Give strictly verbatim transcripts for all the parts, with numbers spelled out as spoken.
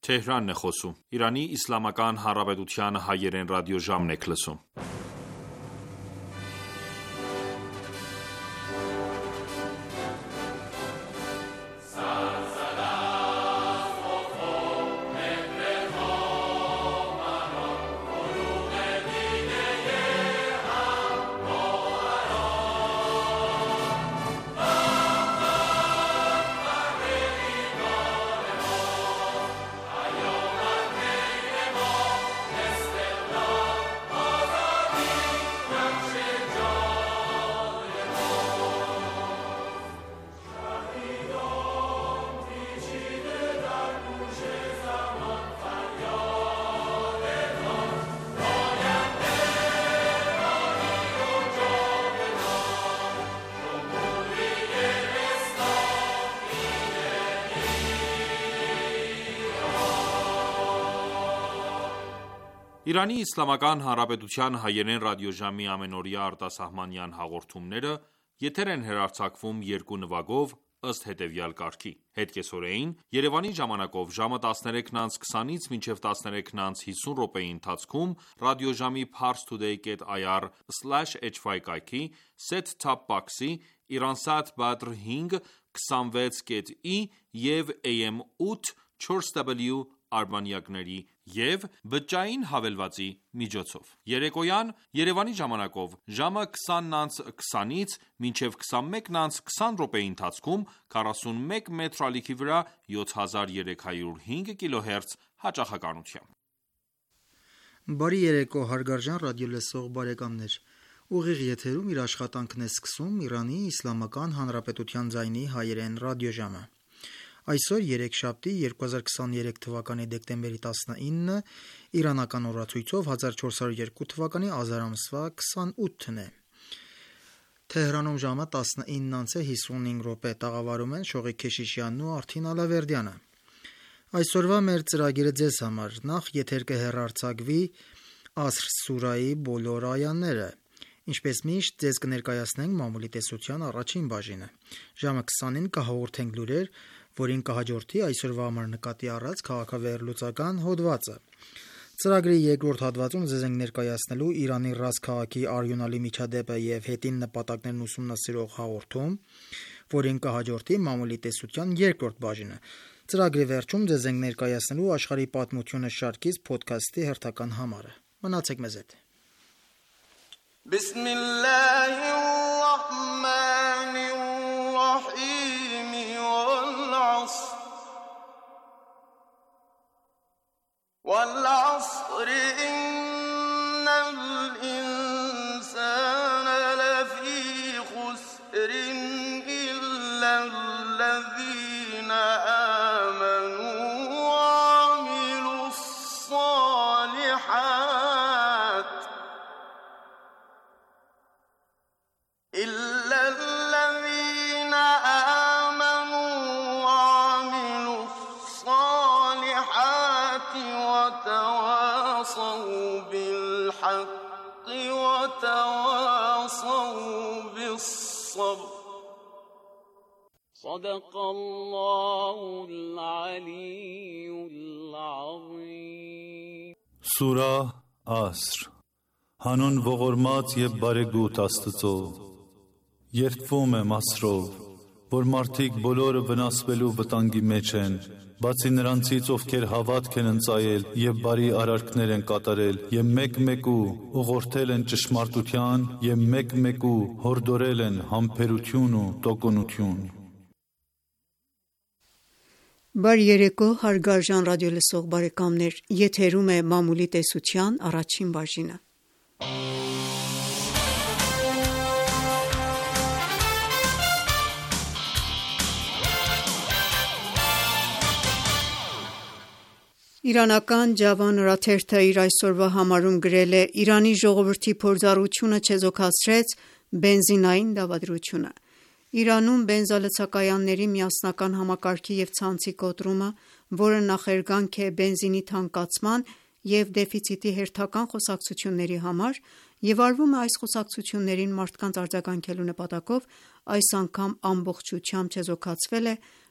Թեհրանն է խոսում։ Իրանի Իսլամական Հանրապետության հայերեն ռադիոժամն եք լսում։ Իրանի Իսլամական Հանրապետության հայերեն ռադիոժամի ամենօրյա արտասահմանյան հաղորդումները եթեր են հեռարձակվում երկու նվագով ըստ հետևյալ կարգի: Հետկեսօրեին Երևանի ժամանակով ժամը տասներեքն անց քսանից մինչև տասներեքն անց հիսուն րոպեի ընթացքում ռադիոժամի parstoday dot i r slash h y կայքի set-top box-ի Iransat Badr հինգ քսանվեց կետ ի և A M ութ չորս W արբանյակների և բջջային հավելվածի միջոցով: Երեկոյան Երևանի ժամանակով ժամը քսանն անց քսանից մինչև քսանմեկն անց քսան րոպեի ընթացքում քառասունմեկ մետր ալիքի վրա յոթ հազար երեք հարյուր հինգ կիլոհերց հաճախականությամբ: Բարի երեկո հարգարժան ռադիոլսող բարեկամներ: Ուղիղ եթերում իր աշխատանքն է սկսում Իրանի Իսլամական Հանրապետության ձայնի հայերեն ռադիոժամը: Այսօր երեքշաբթի երկու հազար քսաներեք թվականի դեկտեմբերի տասնինը իրանական օրացույցով հազար չորս հարյուր երկու թվականի ազար ամսվա քսանութն է: Թեհրանում ժամը տասնինն անց է հիսունհինգ րոպե, տաղավարում են Շողիկ Քեշիշյանն ու Արթին Ալավերդյանը: Այսօրվա մեր ծրագիրը ձեզ համար: Նախ եթեր կհեռարձակվի Ասր սուրայի բոլոր այաները: Ինչպես միշտ ձեզ կներկայացնենք մամուլի տեսության առաջին բաժինը: Ժամը քսանին կհաղորդենք լուրեր, որին կհաջորդի այսօրվա համար նկատի առած քաղաքավեհեռլուծական հոդվածը: Ծրագրի երկրորդ հատվածում ձեզ ենք ներկայացնելու Իրանի Ռազ քաղաքի արյունալի միջադեպը և հետին նպատակներն ուսումնասիրող հաղորդում, որին կհաջորդի մամուլի տեսության երկրորդ բաժինը: Ծրագրի վերջում ձեզ ենք ներկայացնելու աշխարհի պատմությունը շարքից փոդքասթի հերթական համարը: Մնացեք մեզ հետ: وَالْعَصْرِ إِنَّ الْإِنسَانَ لَفِي خُسْرٍ إِلَّا الَّذِينَ آمَنُوا وَعَمِلُوا الصَّالِحَاتِ إِلَّا الَّذِينَ آمَنوا وَعَمِلُوا الصَّالِحَاتِ وتواصوا بالحق وتواصوا بالصبر صدق الله العلي العظيم Սուրա Ասր Հանուն ողորմած և բարեգութ Աստծո: Երդվում եմ Ասրով, որ մարդիկ բոլորը վնասվելու վտանգի մեջ են, բացի նրանցից, ովքեր հավատք են ընծայել և բարի արարքներ են կատարել և մեկ-մեկու ուղղորդել են ճշմարտության և մեկ-մեկու հորդորել են համբերություն ու տոկունություն: Բարի երեկո հարգարժան ռադիոլսող բարեկամներ: Եթերում է մամուլի տեսության առաջին բաժինը: Իրանական Ջավան օրաթերթը իր այսօրվա համարում գրել է. «Իրանի ժողովրդի փորձառությունը չեզոքացրեց բենզինային դավադրությունը»: Իրանում բենզալցակայանների միասնական համակարգի և ցանցի կոտրումը, որը նախերգանք է բենզինի թանկացման և դեֆիցիտի հերթական խոսակցությունների համար և արվում է այս խոսակցություններին մարդկանց արձագանքելու նպատակով, այս անգամ ամբողջությամբ չեզոքացվել է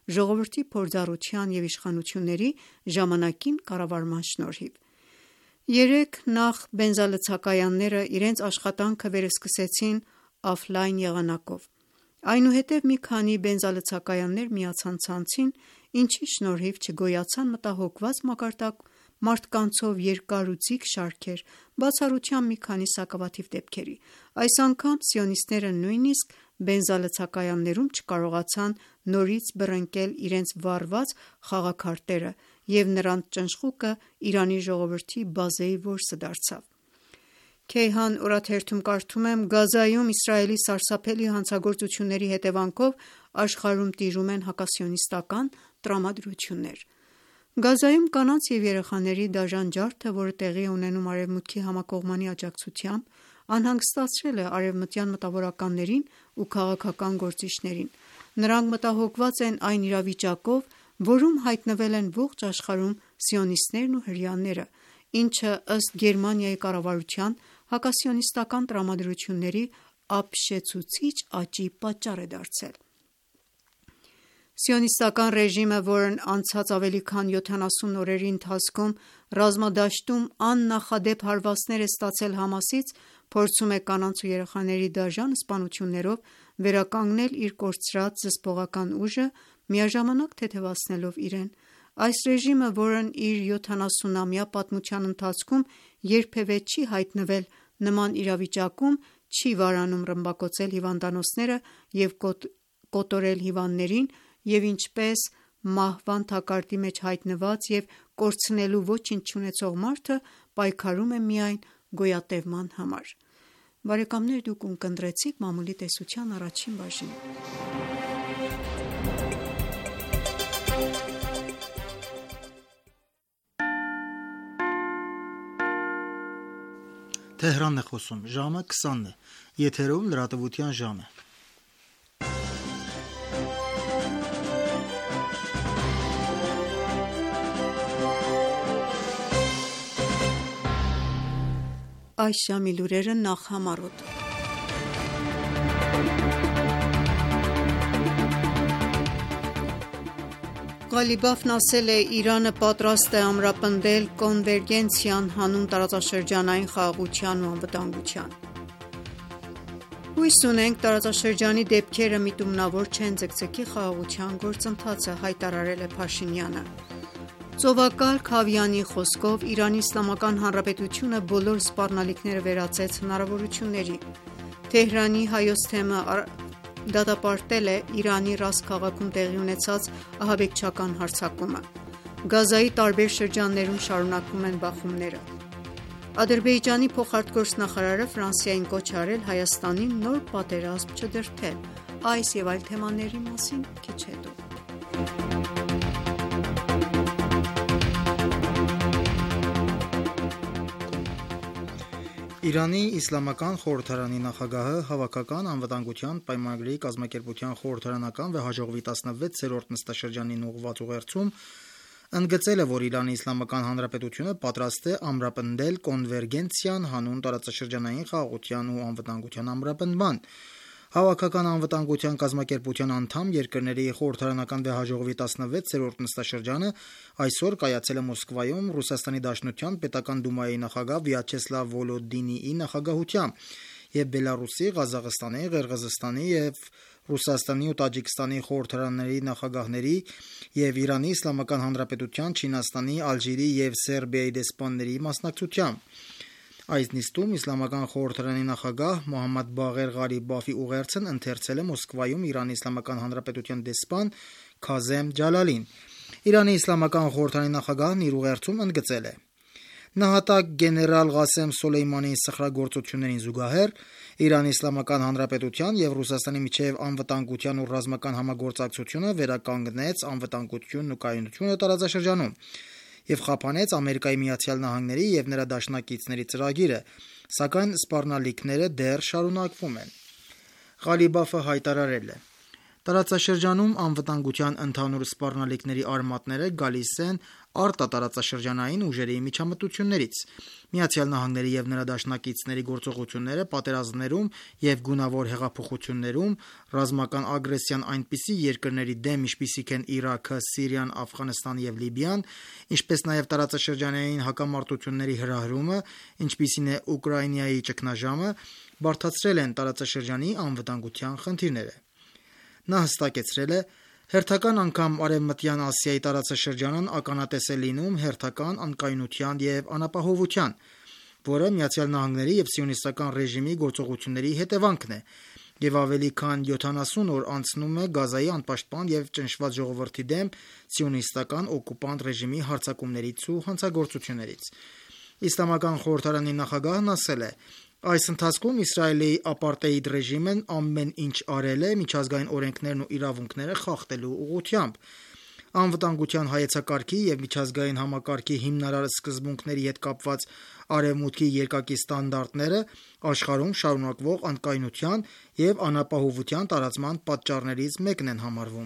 ժողովրդի փորձառության և իշխանությունների ժամանակին կառավարման շնորհիվ։ Երեկ նախ բենզալցակայանները իրենց աշխատանքը վերսկսեցին օֆլայն եղանակով։ Այնուհետև մի քանի բենզալցակայաններ միացան ցանցին, ինչի շնորհիվ չգոյացան մտահոգված մակարդակ մարդկանցով երկարուձիգ շարքեր, բացառությամբ մի քանի սակավաթիվ դեպքերի։ Այս անգամ սիոնիստները նույնիսկ բենզալցակայաններում չկարողացան նորից բռնկել իրենց վառված խաղաքարտերը, և նրանց ճնշղուկը Իրանի ժողովրդի բազեի որսը դարձավ։ Քեյհան օրաթերթում կարդում եմ. «Գազայում Իսրայելի սարսափելի հանցագործությունների հետևանքով աշխարհում տիրում են հակասիոնիստական տրամադրություններ»։ Գազայում կանանց և երեխաների դաժան ջարդը, որը տեղի է ունենում Արևմուտքի համակողմանի աջակցությամբ, անհանգստացրել է արևմտյան մտավորականներին ու քաղաքական գործիչներին։ Նրանք մտահոգված են այն իրավիճակով, որում հայտնվել են ողջ աշխարհում սիոնիստներն ու հրեաները, ինչը ըստ Գերմանիայի կառավարության հակասիոնիստական տրամադրությունների ապշեցուցիչ աճի պատճառ է դարձել։ Սիոնիստական ռեժիմը, որն անցած ավելի քան յոթանասուն օրերի ընթացքում ռազմադաշտում աննախադեպ հարվածներ է ստացել Համասից, փորձում է կանանց ու երեխաների դաժան սպանություններով վերականգնել իր կորցրած զսպողական ուժը, միաժամանակ թեթևացնելով իրեն։ Այս ռեժիմը, որն իր յոթանասունամյա պատմության ընթացքում երբևէ չի հայտնվել նման իրավիճակում, չի վարանում ռմբակոծել հիվանդանոցները և կոտորել հիվանդներին, և ինչպես մահվան թակարդի մեջ հայտնված և կորցնելու ոչինչ չունեցող մարդը պայքարում է միայն գոյատևման համար։ Բարեկամներ դուք ունկնդրեցիք մամուլի տեսության առաջին բաժինը։ Թեհրանն է խոսում, ժամը քսանն է, եթերում լրատվության ժամը։ Այս ժամի լուրերը նախ համառոտ։ Ղալիբաֆն ասել է. «Իրանը պատրաստ է ամրապնդել կոնվերգենցիան հանուն տարածաշրջանային խաղաղության ու անվտանգության»։ Հույս ունենք տարածաշրջանի դեպքերը միտումնավոր չեն ձգձգի խաղաղության գործընթացը, հայտարարել է Փաշինյանը։ Ծովակալ Քավյանի խոսքով Իրանի Իսլամական Հանրապետությունը բոլոր սպառնալիքները վերածեց հնարավորությունների։ Թեհրանի Հայոց թեմը դատապարտել է Իրանի Ռաս քաղաքում տեղի ունեցած ահաբեկչական հարձակումը։ Գազայի տարբեր շրջաններում շարունակվում են բախումները։ Ադրբեջանի փոխարտգործնախարարը Ֆրանսիային կոչ է արել Հայաստանին նոր պատերազմ չդրդել։ Այս և այլ թեմաների մասին քիչ հետո։ Իրանի Իսլամական խորհրդարանի նախագահը Հավաքական անվտանգության պայմանագրի կազմակերպության խորհրդարանական վեհաժողովի տասնվեցերորդ նստաշրջանին ուղղված ուղերձում ընդգծել է, որ Իրանի Իսլամական Հանրապետությունը պատրաստ է ամրապնդել կոնվերգենցիան հանուն տարածաշրջանային խաղաղության ու անվտանգության ամրապնդման։ Հավաքական անվտանգության կազմակերպության անդամ երկրների խորհրդարանական վեհաժողովի տասնվեցերորդ նստաշրջանը այսօր կայացել է Մոսկվայում Ռուսաստանի Դաշնության պետական դումայի նախագահ Վյաչեսլավ Վոլոդինիի նախագահությամբ և Բելառուսի, Ղազախստանի, Ղիրղիզստանի և Ռուսաստանի ու Տաջիկստանի խորհրդարանների նախագահների և Իրանի Իսլամական Հանրապետության, Չինաստանի, Ալժիրի և Սերբիայի դեսպանների մասնակցությամբ։ Այս նիստում Իսլամական խորհրդարանի նախագահ Մոհամմադ Բաղեր Ղարիբաֆի ուղերձն ընթերցել է Մոսկվայում Իրանի Իսլամական Հանրապետության դեսպան Քազեմ Ջալալին։ Իրանի Իսլամական խորհրդարանի նախագահն իր ուղերձում ընդգծել է. «Նահատակ գեներալ Ղասեմ Սոլեյմանիի սխրագործություններին զուգահեռ Իրանի Իսլամական Հանրապետության և Ռուսաստանի միջև անվտանգության ու ռազմական համագործակցությունը վերականգնեց անվտանգությունն ու կայունությունը տարածաշրջանում և խափանեց Ամերիկայի Միացյալ Նահանգների և նրա դաշնակիցների ծրագիրը, սակայն սպառնալիքները դեռ շարունակվում են»։ Ղալիբաֆը հայտարարել է. «Տարածաշրջանում անվտանգության ընդհանուր սպառնալիքների արմատները գալիս են արտատարածաշրջանային ուժերի միջամտություններից։ ԱՄՆ-ի և նրա դաշնակիցների գործողությունները պատերազմներում և գունավոր հեղափոխություններում, ռազմական ագրեսիան այնպիսի երկրների դեմ, ինչպիսիք են Իրաքը, Սիրիան, Աֆղանստանը և Լիբիան, ինչպես նաև տարածաշրջանային հակամարտությունների հրահրումը, ինչպիսին է Ուկրաինայի ճգնաժամը, բարդացրել են տարածաշրջանի անվտանգության խնդիրները։ Նա հստակեցրել է. «Հերթական անգամ Արևմտյան Ասիայի տարածաշրջանն ականատես է լինում հերթական անկայունության և անապահովության, որը ԱՄՆ-ի և Սիոնիստական ռեժիմի գործողությունների հետևանքն է, և ավելի քան յոթանասուն օր անցնում է Գազայի անպաշտպան և ճնշված ժողովրդի դեմ Սիոնիստական օկուպանտ ռեժիմի հարձակումներից ու հանցագործություններից»։ Իսլամական խորհրդարանի նախագահն ասել է. «Այս ընթացքում Իսրայելի ապարտեիդ ռեժիմն ամեն ինչ արել է միջազգային օրենքներն ու իրավունքները խախտելու ուղղությամբ։ Անվտանգության հայեցակարգի և միջազգային համակարգի հիմնարար սկզբունքների հետ կապված Արևմուտքի երկակի ստանդարտները աշխարհում շարունակվող անկայունության և անապահովության տարածման պատճառներից մեկն են համարվում»։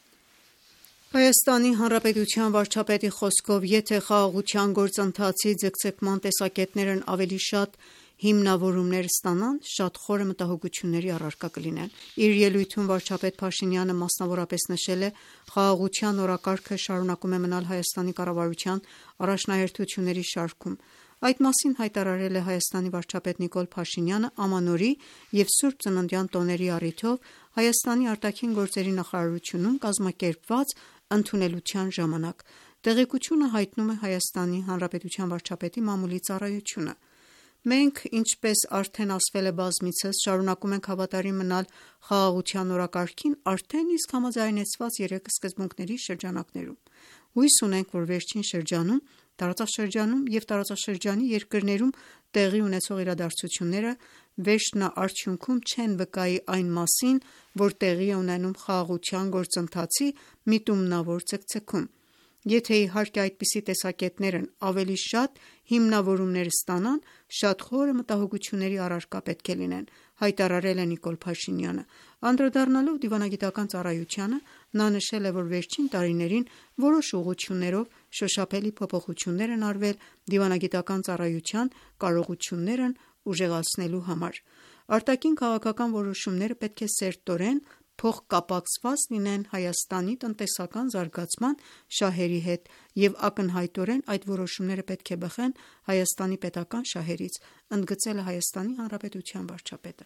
Հայաստանի Հանրապետության վարչապետի խոսքով, եթե խաղաղության գործընթացի ձգձգման տեսակետներն ավելի շատ հիմնավորումներ ստանան, շատ խորը մտահոգությունների առարկա կլինեն։ Իր ելույթում վարչապետ Փաշինյանը մասնավորապես նշել է. «Խաղաղության օրակարգը շարունակում է մնալ Հայաստանի կառավարության առաջնահերթությունների շարքում»։ Այդ մասին հայտարարել է Հայաստանի վարչապետ Նիկոլ Փաշինյանը Ամանորի և Սուրբ Ծննդյան տոների առիթով Հայաստանի արտաքին գործերի նախարարությունում կազմակերպված ընդունելության ժամանակ։ Տեղեկությունը հայտնում է Հայաստանի Հանրապետության վարչապետի մամուլի ծառայությունը։ «Մենք, ինչպես արդեն ասվել է բազմիցս, շարունակում ենք հավատարիմ մնալ խաղաղության օրակարգին արդեն իսկ համաձայնեցված երեք սկզբունքների շրջանակներում։ Հույս ունենք, որ վերջին շրջանում տարածաշրջանում և տարածաշրջանի երկրներում տեղի ունեցող իրադարձությունները վերջնաարդյունքում չեն վկայի այն մասին, որ տեղի է ունենում խաղաղության գործընթացի միտումնավոր ցկցկում։ Եթե իհարկե այդպիսի տեսակետներն ավելի շատ հիմնավորումներ ստանան, շատ խորը մտահոգությունների առարկա պետք է լինեն», հայտարարել է Նիկոլ Փաշինյանը։ Անդրադառնալով դիվանագիտական ծառայությանը, նա նշել է, որ վերջին տարիներին որոշ ուղղություններով շոշափելի փոփոխություններ են արվել դիվանագիտական ծառայության կարողություններն ուժեղացնելու համար։ Արտաքին քաղաքական որոշումները պետք է սերտորեն փոխկապակցված լինեն Հայաստանի տնտեսական զարգացման շահերի հետ, և ակնհայտորեն այդ որոշումները պետք է բխեն Հայաստանի պետական շահերից, ընդգծել է Հայաստանի Հանրապետության վարչապետը։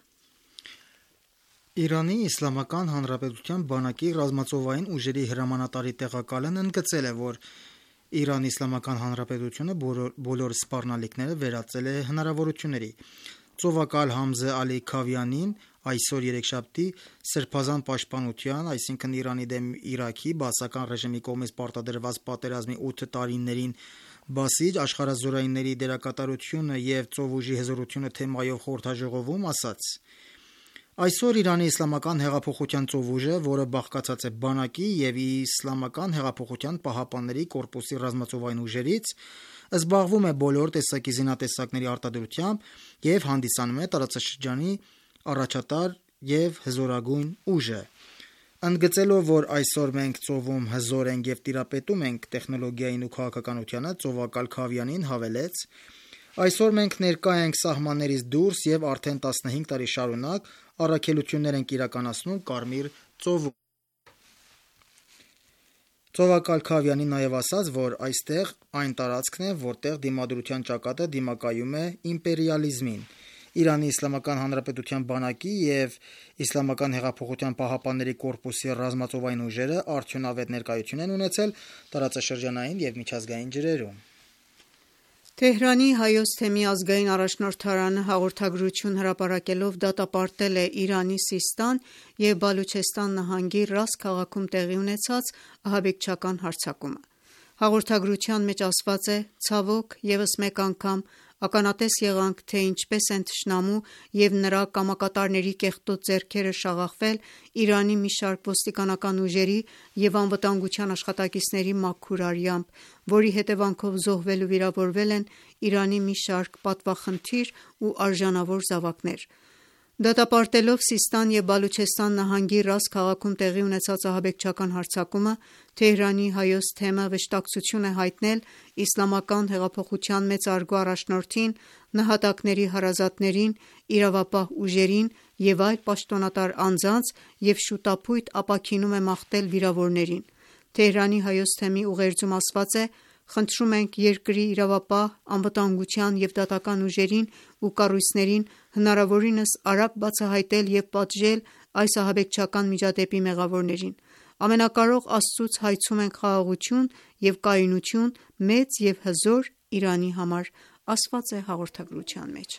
Իրանի Իսլամական Հանրապետության բանակի ռազմածովային ուժերի հրամանատարի տեղակալն ընդգծել է, որ Իրանի Իսլամական Հանրապետությունը բոլոր սպառնալիքները վերածել է հնարավորությունների։ Ծովակալ Համզե Ալի Քավիանին այսօր երեքշաբթի Սրբազան պաշտպանության, այսինքն Իրանի դեմ Իրաքի բաասական ռեժիմի կողմից պարտադրված պատերազմի ութ տարիներին բասիջ աշխարհազորայինների դերակատարությունը և ծովուժի հզորությունը թեմայով խորհրդաժողովում ասաց. «Այսօր Իրանի Իսլամական հեղափոխության ծովուժը, որը բաղկացած է բանակի և Իսլամական հեղափոխության պահապանների կորպուսի ռազմածովային ուժերից, զբաղվում է բոլոր տեսակի զինատեսակների արտադրությամբ և հանդիսանում է տարածաշրջանի առաջատար և հզորագույն ուժը»։ Ընդգծելով, որ այսօր մենք ծովում հզոր ենք և տիրապետում ենք տեխնոլոգիային ու քաղաքականությանը, Ծովակալ Քավիանին հավելեց. «Այսօր մենք ներկա ենք սահմաններից դուրս և արդեն տասնհինգ տարի շարունակ առաքելություններ ենք իրականացնում Կարմիր ծովում»։ Ծովակալ Քավիանին նաև ասաց, որ այստեղ այն տարածքն է, որտեղ դիմադրության ճակատը դիմակայում է իմպերիալիզմին։ Իրանի Իսլամական Հանրապետության բանակի և Իսլամական հեղափոխության պահապանների կորպուսի ռազմածովային ուժերը արդյունավետ ներկայություն են ունեցել տարածաշրջանային և միջազգային ջրերում։ Թեհրանի Հայոց թեմի ազգային առաջնորդարանը հաղորդագրություն հրապարակելով դատապարտել է Իրանի Սիստան և Բալուչեստան նահանգի Ռազ քաղաքում տեղի ունեցած ահաբեկչական հարձակումը։ Հաղորդագրության մեջ ասված է. «Ցավոք, ևս մեկ անգամ ականատես եղանք, թե ինչպես են թշնամու և նրա կամակատարների կեղտոտ ձեռքերը շաղախվել Իրանի մի շարք ոստիկանական ուժերի և անվտանգության աշխատակիցների մաքուր արյամբ, որի հետևանքով զոհվել ու վիրավորվել են Իրանի մի շարք պատվախնդիր ու արժանավոր զավակներ»։ Դատապարտելով Սիստան և Բալուչեստան նահանգի Ռազ քաղաքում տեղի ունեցած ահաբեկչական հարձակումը, Թեհրանի Հայոց թեմը վշտակցություն է հայտնել իսլամական հեղափոխության մեծարգո առաջնորդին, նահատակների հարազատներին, իրավապահ ուժերին և այլ պաշտոնատար անձանց և շուտափույթ ապաքինում է մաղթել վիրավորներին: Թեհրանի Հայոց թեմի ուղերձում ասված է. «Խնդրում ենք երկրի իրավապահ, անվտանգության և դատական ուժերին ու կառույցներին հնարավորինս արագ բացահայտել և պատժել այս ահաբեկչական միջադեպի մեղավորներին: Ամենակարող Աստծուց հայցում ենք խաղաղություն և կայունություն մեծ և հզոր Իրանի համար», ասված է հաղորդագրության մեջ: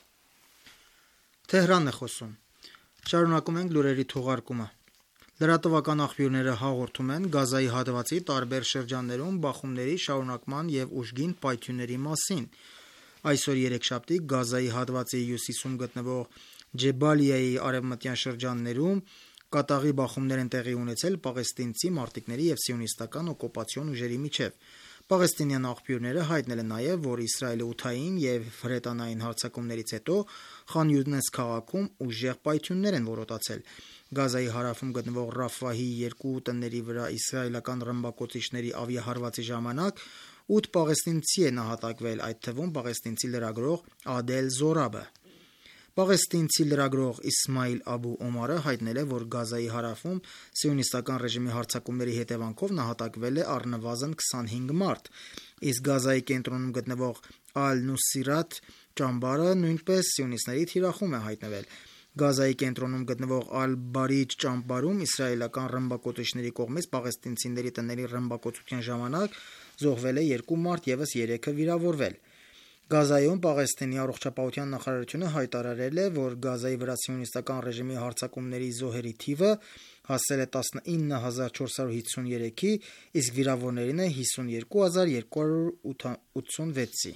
Լրատվական աղբյուրները հաղորդում են Գազայի հատվածի տարբեր շրջաններում բախումների շարունակման և ուժգին պայթյունների մասին: Այսօր երեքշաբթի Գազայի հատվածի հյուսիսում գտնվող Ջեբալիայի արևմտյան շրջաններում կատաղի բախումներ են տեղի ունեցել պաղեստինցի մարտիկների և սիոնիստական օկուպացիոն ուժերի միջև: Պաղեստինյան աղբյուրները հայտնել են նաև, որ Իսրայելի օդային և հրետանային հարձակումներից հետո Խան Յունես քաղաքում ուժեղ պայթյուններ են որոտացել: Գազայի հարավում գտնվող Ռաֆահի երկու տների վրա իսրայելական ռմբակոծիչների ավիահարվածի ժամանակ ութ պաղեստինցի է նահատակվել, այդ թվում պաղեստինցի լրագրող Ադել Զորաբը: Պաղեստինցի լրագրող Իսմայիլ Աբու Օմարը հայտնել է, որ Գազայի հարավում սիոնիստական ռեժիմի հարձակումների հետևանքով նահատակվել է առնվազն քսանհինգ մարդ, իսկ Գազայի կենտրոնում գտնվող Ալ-Նուսիրաթ ճամբարը նույնպես սիոնիստների թիրախում է հայտնվել: Գազայի կենտրոնում գտնվող Ալ-Բարիջ ճամբարում իսրայելական ռմբակոծիչների կողմից պաղեստինցիների տների ռմբակոծության ժամանակ զոհվել է երկու մարդ, ևս երեքը վիրավորվել: Գազայում Պաղեստինի առողջապահության նախարարությունը հայտարարել է, որ Գազայի վրա սիոնիստական ռեժիմի հարձակումների զոհերի թիվը հասել է տասնինը հազար չորս հարյուր հիսուներեքի, իսկ վիրավորներին է հիսունյոթ հազար երկու հարյուր ութսունվեցի: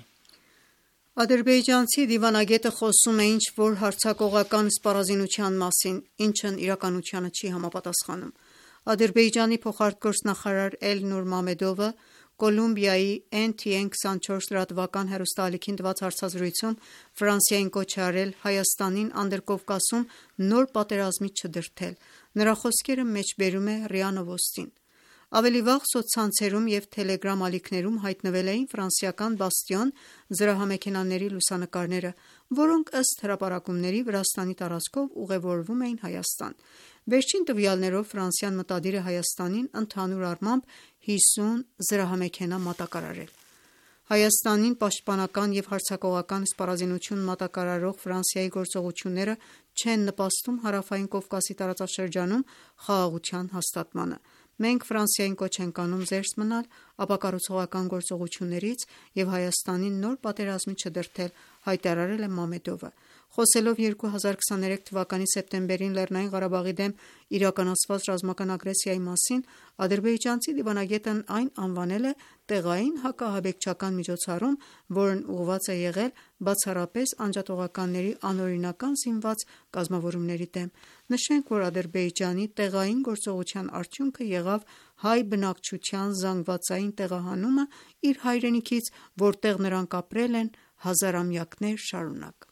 Ադրբեջանցի դիվանագետը խոսում է ինչ-որ հարձակողական սպառազինության մասին, ինչն իրականությանը չի համապատասխանում: Ադրբեջանի փոխարտգործնախարար Էլնուր Մամեդովը Կոլումբիայի Էն Թի Էն քսանչորս լրատվական հեռուստաալիքին տված հարցազրույցում Ֆրանսիային կոչ է արել Հայաստանին Անդրկովկասում նոր պատերազմի չդրդել: Նրա խոսքերը մեջբերում է ՌԻԱ Նովոստին: Ավելի վաղ սոցցանցերում և թելեգրամ ալիքներում հայտնվել էին ֆրանսիական Բաստիոն զրահամեքենաների լուսանկարները, որոնք ըստ հրապարակումների Վրաստանի տարածքով ուղևորվում էին Հայաստան: Վերջին տվյալներով Ֆրանսիան մտադիր է Հայաստանին ընդհանուր առմամբ հիսուն զրահամեքենա մատակարարել: Հայաստանին պաշտպանական և հարձակողական սպառազինություն մատակարարող Ֆրանսիայի գործողությունները չեն նպաստում Հարավային Կովկասի տարածաշրջանում խաղաղության հաստատմանը: Մենք Ֆրանսիային կոչ ենք անում զերծ մնալ ապակառուցողական գործողություններից և Հայաստանին նոր պատերազմի չդրդել, հայտարարել է Մամեդովը: Խոսելով երկու հազար քսաներեք թվականի սեպտեմբերին Լեռնային Ղարաբաղի դեմ իրականացված ռազմական ագրեսիայի մասին ադրբեջանցի դիվանագետն այն անվանել է տեղային հակաահաբեկչական միջոցառում, որն ուղղված է եղել բացառապես անջատողականների անօրինական զինված կազմավորումների դեմ: Նշենք, որ Ադրբեջանի տեղային գործողության արդյունքը եղավ հայ բնակչության զանգվածային տեղահանումը իր հայրենիքից, որտեղ նրանք ապրել են հազարամյակներ շարունակ: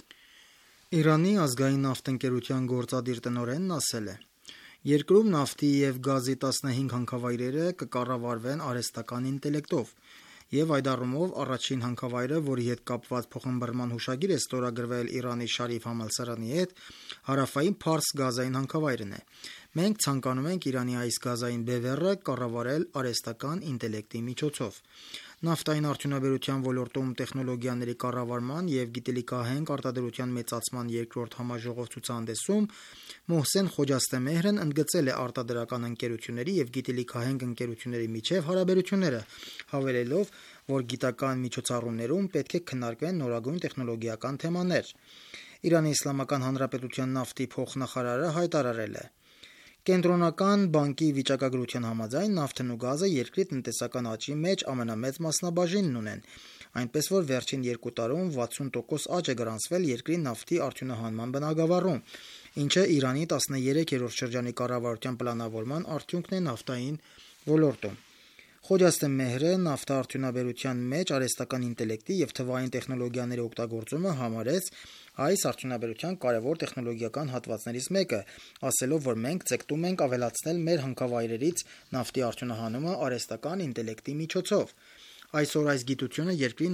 Իրանի ազգային նավթ ընկերության գործադիր տնօրենն ասել է. «Երկրում նավթի և գազի տասնհինգ հանքավայրերը կկառավարվեն արհեստական ինտելեկտով, և այդ առումով առաջին հանքավայրը, որի հետ կապված փոխըմբռնման հուշագիր է ստորագրվել Իրանի Շարիֆ համալսարանի հետ, Հարավային Փարս գազային հանքավայրն է: Մենք ցանկանում ենք Իրանի այս գազային բևեռը կառավարել արհեստական ինտելեկտի միջոցով»: Նավթային արդյունաբերության ոլորտում տեխնոլոգիաների կառավարման և գիտելիքահենք արտադրության մեծացման երկրորդ համաժողով ցուցահանդեսում Մոհսեն Խոջաստեմեհրն ընդգծել է արտադրական ընկերությունների և գիտելիքահենք ընկերությունների միջև հարաբերությունները, հավելելով, որ գիտական միջոցառումներում պետք է քննարկվեն նորագույն տեխնոլոգիական թեմաներ: Իրանի Իսլամական Հանրապետության նավթի փոխնախարարը հայտարարել է. «Կենտրոնական բանկի վիճակագրության համաձայն նավթն ու գազը երկրի տնտեսական աճի մեջ ամենամեծ մասնաբաժինն ունեն, այնպես որ վերջին երկու տարում վաթսուն տոկոս աճ է գրանցվել երկրի նավթի արդյունահանման բնագավառում, ինչը Իրանի տասներեքերորդ շրջանի կառավարության պլանավորման արդյունքն է նավթային ոլորտում»: Խոջաստ մեհրը նավթարդյունաբերության մեջ արհեստական ինտելեկտի եւ թվային տեխնոլոգիաների օգտագործումը համարեց այս արդյունաբերության կարևոր տեխնոլոգիական հատվածներից մեկը, ասելով, որ մենք ձգտում ենք ավելացնել մեր հանքավայրերից նավթի արդյունահանումը արհեստական ինտելեկտի միջոցով։ Այսօր այս գիտությունը երկրի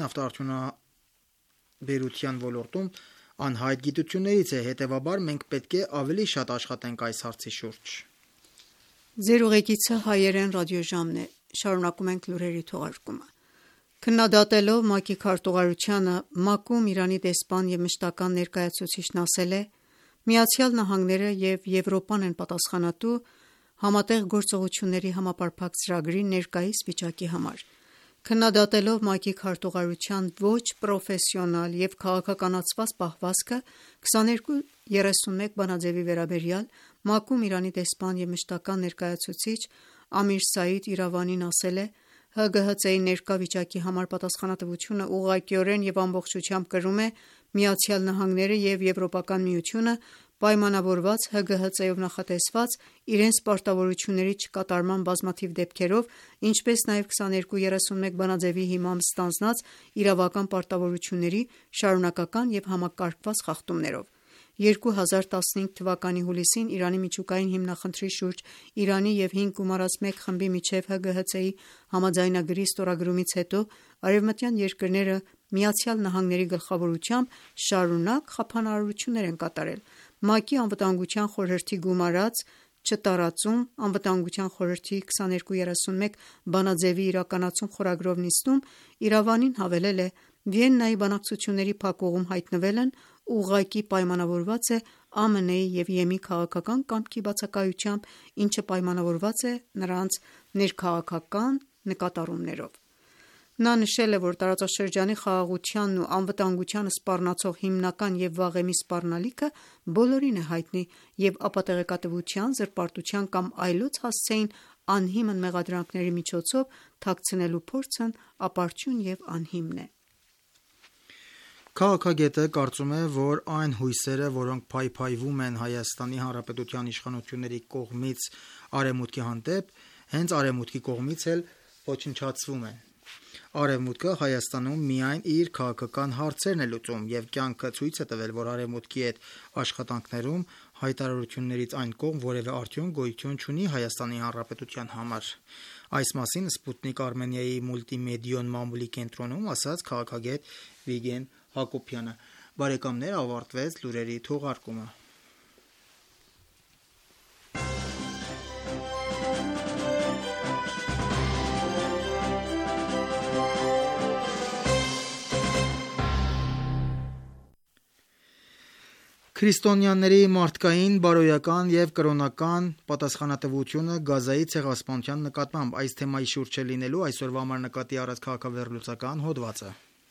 նավթարդյունաբերության ոլորտում անհայտ գիտություններից է, հետևաբար մենք պետք է ավելի շատ աշխատենք այս հարցի շուրջ։ Ձեր ուղեկիցը հայերեն ռադիոժամն է։ Շարունակում ենք լուրերի թողարկումը։ Քննադատելով ՄԱԿ-ի քարտուղարությանը, ՄԱԿ-ում Իրանի դեսպան եւ մշտական ներկայացուցիչն ասել է. «Միացյալ Նահանգները եւ Եվրոպան են պատասխանատու համատեղ գործողությունների համապարփակ ծրագրի ներկայիս վիճակի համար»։ Քննադատելով ՄԱԿ-ի քարտուղարության ոչ պրոֆեսիոնալ եւ քաղաքականացված պահվածքը քսաներկու երեսունմեկ բանաձեւի վերաբերյալ ՄԱԿ-ում Իրանի դեսպան եւ մշտական ներկայացուցիչ Ամիր Սաիդ Իրավանին ասել է. «ՀԳՀԾ-ի ներկա վիճակի համար պատասխանատվությունը ուղղակիորեն եւ ամբողջությամբ կրում է Միացյալ Նահանգները եւ Եվրոպական միությունը պայմանավորված ՀԳՀԾ-ով նախատեսված իրենց պարտավորությունների չկատարման բազմաթիվ դեպքերով, ինչպես նաեւ քսաներկու երեսունմեկ բանաձեւի հիմամբ ստանձնած իրավական պարտավորությունների շարունակական եւ համակարգված խախտումներով»։ երկու հազար տասնհինգ թվականի հուլիսին Իրանի միջուկային հիմնախնդրի շուրջ Իրանի եւ հինգ գումարած մեկ խմբի միջեւ ՀԳՀԾ-ի համաձայնագրի ստորագրումից հետո արևմտյան երկրները Միացյալ Նահանգների գլխավորությամբ շարունակ խափանարարություններ են կատարել։ ՄԱԿ-ի Անվտանգության խորհրդի գումարած «Չտարածում» Անվտանգության խորհրդի քսաներկու երեսունմեկ բանաձեւի իրականացում խորագրով նիստում Իրավանին հավելել է. «Վիեննայի բանակցությունների փակուղում հայտնվելն ուղղակի պայմանավորված է ԱՄՆ-ի եւ ԵՄ-ի քաղաքական կամքի բացակայությամբ, ինչը պայմանավորված է նրանց ներքաղաքական նկատառումներով»։ Նա նշել է, որ տարածաշրջանի խաղաղությանն ու անվտանգությանը սպառնացող հիմնական եւ վաղեմի սպառնալիքը բոլորին է հայտնի եւ ապատեղեկատվության, զրպարտության կամ այլոց հասցեին անհիմն մեղադրանքների միջոցով թաքցնելու փորձն ապարդյուն եւ անհիմն է։ Քաղաքագետը կարծում է, որ այն հույսերը, որոնք փայփայվում են Հայաստանի Հանրապետության իշխանությունների կողմից Արևմուտքի հանդեպ, հենց Արևմուտքի կողմից էլ ոչնչացվում են։ Արևմուտքը Հայաստանում միայն իր քաղաքական հարցերն է լուծում եւ կյանքը ցույց է տվել, որ Արևմուտքի այդ աշխատանքներում հայտարարություններից այն կողմ որևէ արդյունք գոյություն չունի Հայաստանի Հանրապետության համար։ Այս մասին Սպուտնիկ Արմենիայի մուլտիմեդիոն մամուլի կենտրոնում ասաց քաղաքագետ Վիգեն Հակոբյանը։ Բարեկամներ, ավարտվեց լուրերի թողարկումը։ Քրիստոնյաների մարդկային, բարոյական եւ կրոնական պատասխանատվությունը Գազայի ցեղասպանության նկատմամբ այս թեմայի շուրջ է լինելու այսօրվա համար նկատի առած քաղաքավերլուծական հոդվածը։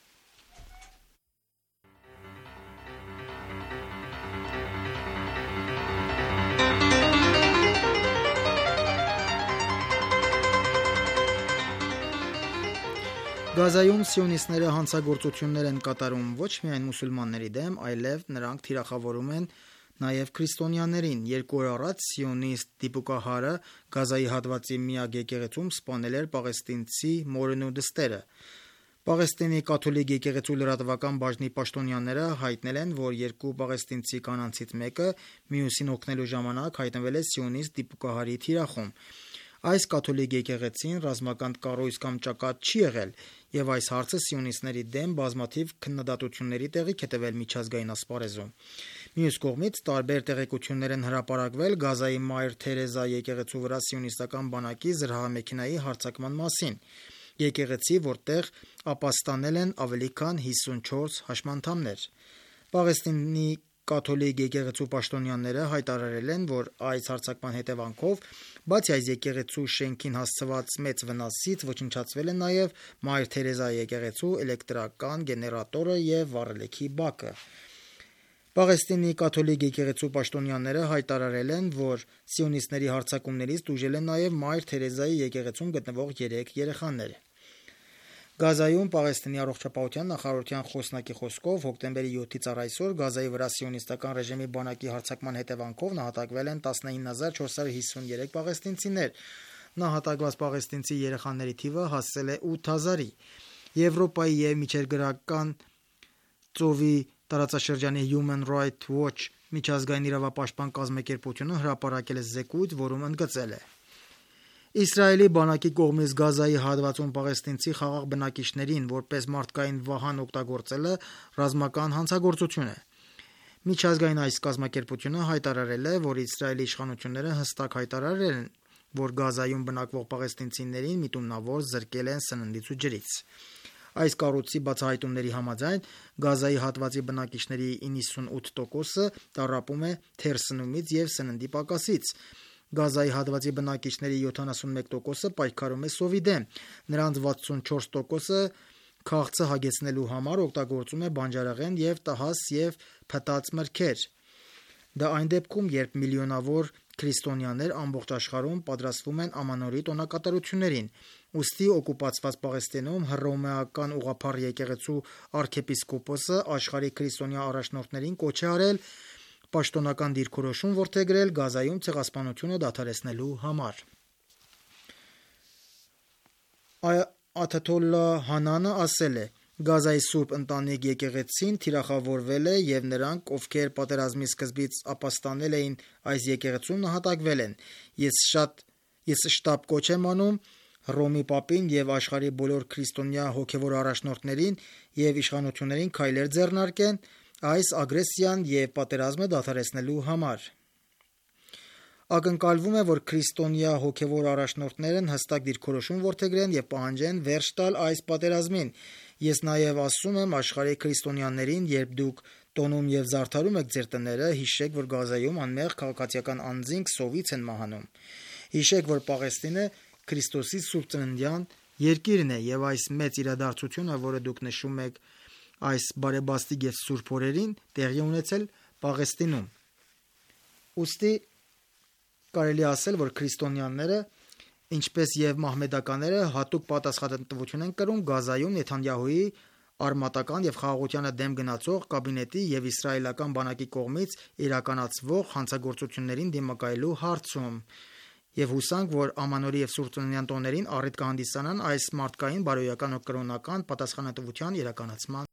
Գազայում սիոնիստները հանցագործություններ են կատարում ոչ միայն մուսուլմանների դեմ, այլև նրանք թիրախավորում են նաև քրիստոնյաներին։ Երկու օր առաջ սիոնիստ դիպուկահարը Գազայի հատվածի միակ եկեղեցում սպանել էր պաղեստինցի մորն ու դստերը։ Պաղեստինի կաթոլիկ եկեղեցու լրատվական բաժնի պաշտոնյաները հայտնել են, որ երկու պաղեստինցի կանանցից մեկը մյուսին օգնելու ժամանակ հայտնվել է սիոնիստ դիպուկահարի թիրախում։ Այս կաթոլիկ եկեղեցին ռազմական կառույց կամ ճակատ չի եղել, եւ այս հարցը սիոնիստների դեմ բազմաթիվ քննադատությունների տեղիք է տվել միջազգային ասպարեզում։ Մյուս կողմից տարբեր տեղեկություններ են հրապարակվել Գազայի Մայր Թերեզա եկեղեցու վրա սիոնիստական բանակի զրահամեքենայի հարձակման մասին։ Եկեղեցի, որտեղ ապաստանել են ավելի քան հիսունչորս հաշմանդամներ։ Պաղեստինի կաթոլիկ եկեղեցու պաշտոնյաները հայտարարել են, որ այս հարձակման հետևանքով բացի այս եկեղեցու շենքին հասցված մեծ վնասից ոչնչացվել է նաև Մայր Թերեզա եկեղեցու էլեկտրական գեներատորը եւ վառելիքի բակը։ Պաղեստինի կաթոլիկ եկեղեցու պաշտոնյաները հայտարարել են, որ սիոնիստների հարձակումներից տուժել են նաև Մայր Թերեզայի եկեղեցում գտնվող երեք երեխաներ։ Գազայում Պաղեստինի առողջապահության նախարարության խոսնակի խոսքով հոկտեմբերի յոթից առ այսօր Գազայի վրա սիոնիստական ռեժիմի բանակի հարձակման հետևանքով նահատակվել են տասնինը հազար չորս հարյուր հիսուներեք պաղեստինցիներ։ նահատակված պաղեստինցի երեխաների թիվը հասել է ութ հազարի։ Եվրոպայի և Միջերգրական ծովի տարածաշրջանի Human Rights Watch միջազգային իրավապաշտպան կազմակերպությունը հրապարակել է զեկույց, որում ընդգծել է. Իսրայելի բանակի կողմից Գազայի հատվածում պաղեստինցի խաղաղ բնակիչներին որպես մարդկային վահան օգտագործելը ռազմական հանցագործություն է։ Միջազգային այս կազմակերպությունը հայտարարել է, որ Իսրայելի իշխանությունները հստակ հայտարարել են, որ Գազայում բնակվող պաղեստինցիներին միտումնավոր զրկել են սննդից ու ջրից։ Այս կառույցի բացահայտումների համաձայն Գազայի հատվածի բնակիչների իննսունութ տոկոսը տառապում է թերսնումից և սննդի պակասից։ Գազայի հատվածի բնակիչների յոթանասունմեկ տոկոսը պայքարում է սովի դեմ, նրանց վաթսունչորս տոկոսը քաղցը հագեցնելու համար օգտագործում է բանջարեղեն և տհաս և փտած մրգեր։ Դա այն դեպքում, երբ միլիոնավոր քրիստոնյաներ ամբողջ աշխարհում պատրաստվում են Ամանորի տոնակատարություններին, ուստի օկուպացված Պաղեստինում հռոմեական ուղղափառ եկեղեցու արքեպիսկոպոսը աշխարհի քրիստոնյա առաջնորդներին կոչ է արել պաշտոնական դիրքորոշում որդեգրել Գազայում ցեղասպանությունը դադարեցնելու համար։ Աթաթոլլահ Հանանը ասել է. Գազայի Սուրբ Ընտանիք եկեղեցին թիրախավորվել է և նրանք, ովքեր պատերազմի սկզբից ապաստանել էին այս եկեղեցում, նահատակվել են։ Ես շատ ես շտապ կոչ եմ անում Հռոմի Պապին և աշխարհի բոլոր քրիստոնյա հոգևոր առաջնորդներին և իշխանություններին քայլեր ձեռնարկեն այս ագրեսիան և պատերազմը դադարեցնելու համար։ Ակնկալվում է, որ քրիստոնյա հոգևոր առաջնորդներն հստակ դիրքորոշում որդեգրեն և պահանջեն վերջ տալ այս պատերազմին։ Ես նաև ասում եմ աշխարհի քրիստոնյաներին, երբ դուք տոնում և զարդարում եք ձեր տները, հիշեք, որ Գազայում անմեղ քաղաքացիական անձինք սովից են մահանում։ Հիշեք, որ Պաղեստինը Քրիստոսի սուրբծննդյան երկիրն է և այս մեծ իրադարձությունը, որը դուք նշում եք այս բարեբաստիկ և սուրբ օրերին, տեղի ունեցել Պաղեստինում։ Ուստի կարելի ասել, որ քրիստոնյաները, ինչպես և մահմեդականները, հատուկ պատասխանատվություն են կրում Գազայում Նեթանյահուի արմատական և խաղաղությանը դեմ գնացող կաբինետի և իսրայելական բանակի կողմից իրականացվող հանցագործություններին դիմակայելու հարցում։ Եվ հուսանք, որ Ամանորի և Սուրբծննդյան տոներին առիթ կհանդիսանան այս մարդկային, բարոյական ու կրոնական պատասխանատվության իրականացման